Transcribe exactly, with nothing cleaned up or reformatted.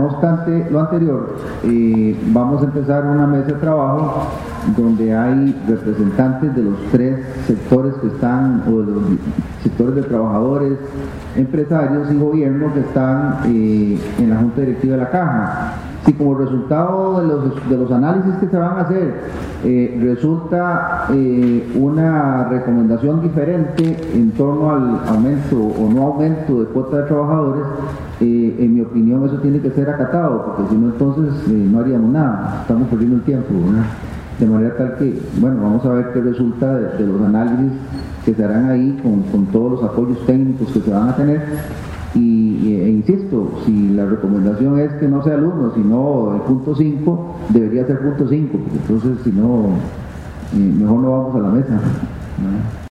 obstante lo anterior, eh, vamos a empezar una mesa de trabajo donde hay representantes de los tres sectores que están, o de los sectores de trabajadores, empresarios y gobierno que están eh, en la Junta Directiva de la Caja. Si como resultado de los, de los análisis que se van a hacer eh, resulta eh, una recomendación diferente en torno al aumento o no aumento de cuota de trabajadores, eh, en mi opinión eso tiene que ser acatado, porque si no entonces eh, no haríamos nada, estamos perdiendo el tiempo, ¿verdad? De manera tal que, bueno, vamos a ver qué resulta de, de los análisis que se harán ahí con, con todos los apoyos técnicos que se van a tener. Y, e insisto, si la recomendación es que no sea el uno, sino el punto cinco, debería ser punto cinco, porque entonces si no, eh, mejor no vamos a la mesa, ¿no?